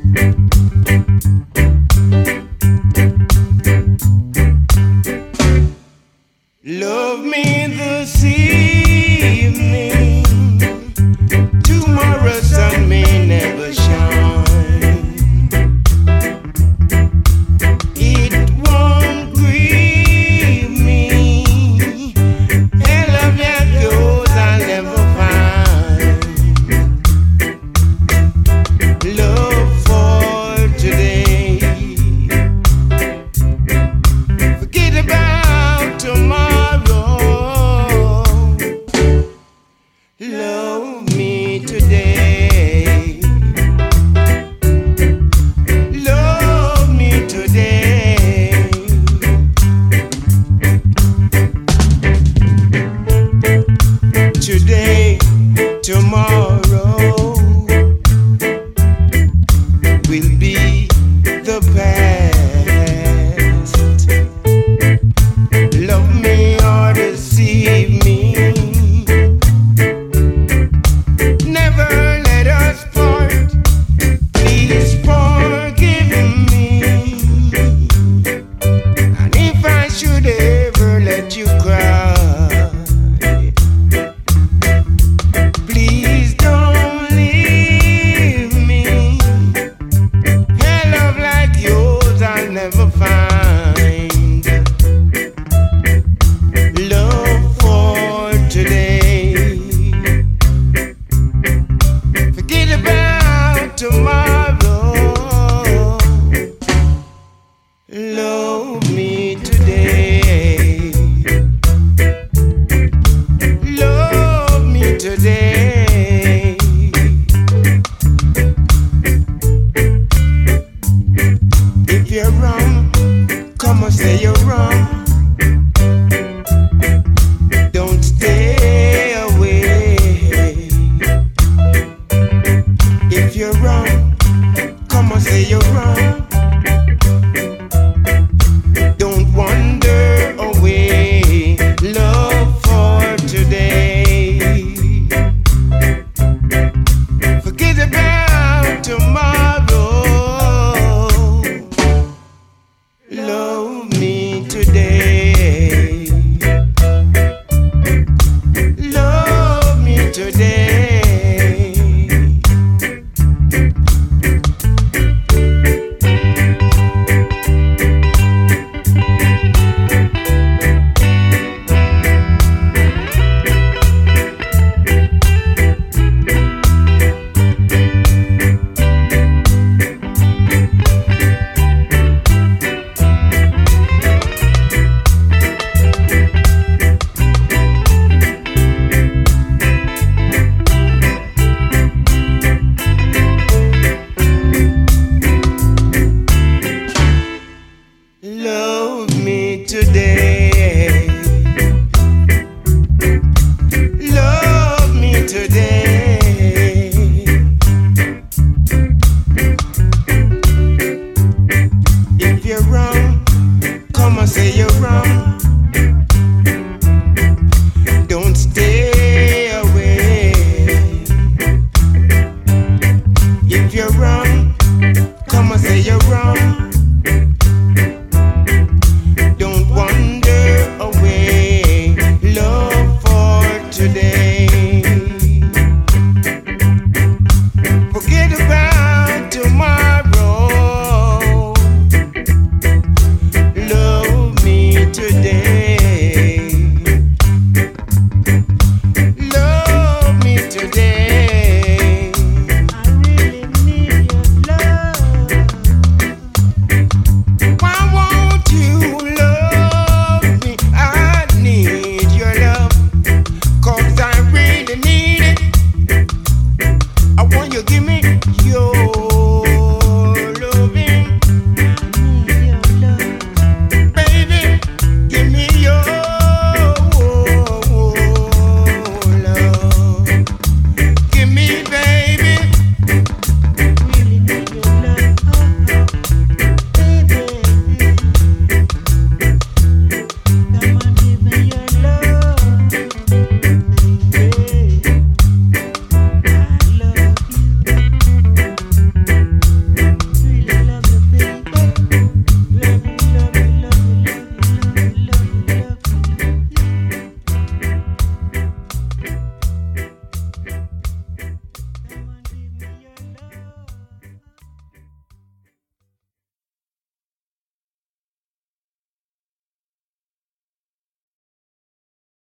Love me this evening. Tomorrow's sun may never shine. It won't grieve me. A love like yours I'll never find. Love for today. Forget about tomorrow. Love me today. Love me today. Today, tomorrow will be the past. Love me or deceive me. Never let us part. Please forgive me. And if I should ever let you cry, please don't leave me. A love like yours I'll never find. Love for today. Forget about tomorrow. Love me today. Love me today. If you're wrong, come and say you're wrong. Don't stay away. If you're wrong, come and say you're wrong. Don't wander away. Love for today. Forget about tomorrow. Love me today. Love me today. Love me today. Love me today. If you're wrong, come and say you're wrong. Don't stay away. If you're wrong, come and say you're wrong.